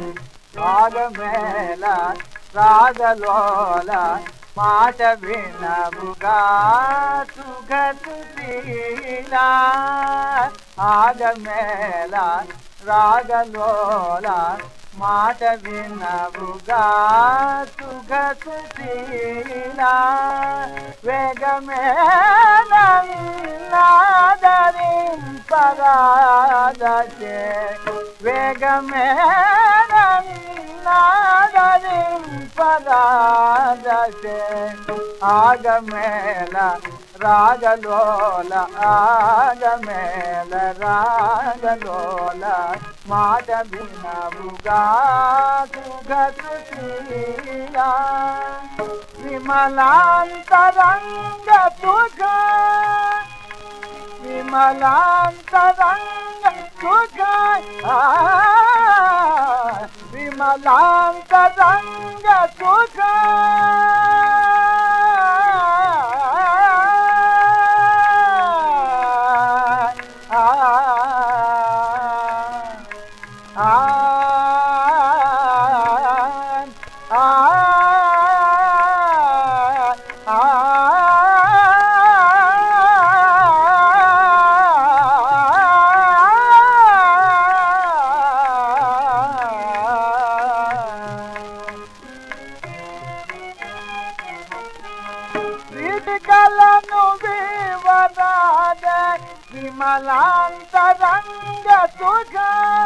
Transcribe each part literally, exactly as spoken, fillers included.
రాగమేళ రాగలోల మాట వినవుగా సుఖసుశీలా ఆగమేళ రాగలోల మాట వినవుగా సుఖసుశీలా వేగమేళ నాదరింపరాదచే వేగమేళ నాదరింపరాదచే ఆగమేళ రాగలోల ఆగమేళ రాగలోల మాట వినవుగా సుఖసుశీలా విమలాంతరంగ సుఖ విమలాంతరంగ సుఖ విమలాంతరంగ సుఖ కలను వివరాద విమలాంతరంగ సుఖ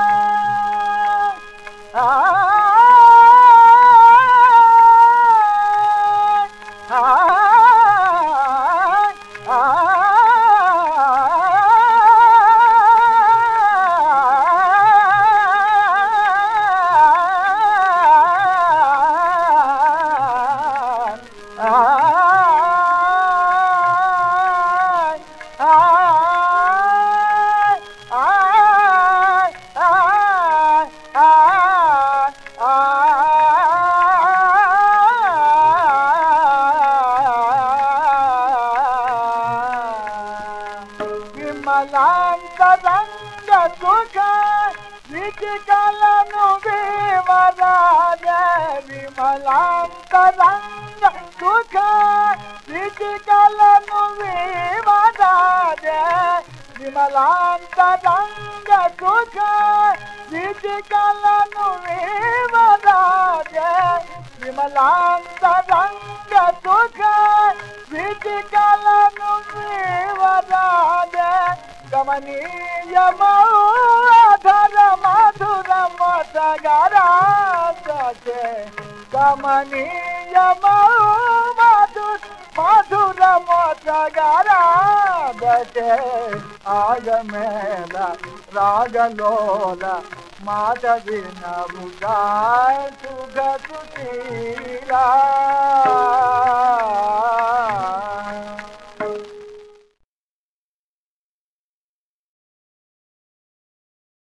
విమలాంతరంగ సుఖ విచికలను వివరాద విమలాంతరంగ సుఖ విచికలను వివరాద విమలాంతరంగ సుఖ విచికలను వివరాద విమలాంతరంగ సుఖ విచికలను వివరాద గమనీయమౌ అధర మధుర మోసగరాసే గమనీయమౌ మధుర మధుర మోసగరాసే ఆగమేళ రాగలోల మాట వినవుగా సుఖసుశీలా